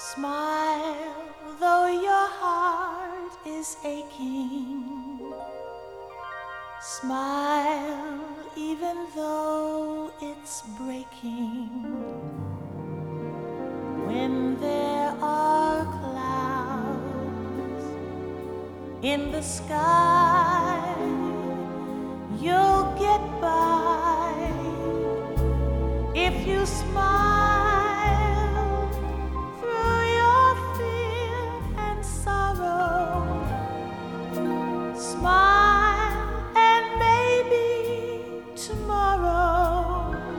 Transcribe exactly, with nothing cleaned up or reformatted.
Smile, though your heart is aching. Smile, even though it's breaking. When there are clouds in the sky, you'll get by if you smile.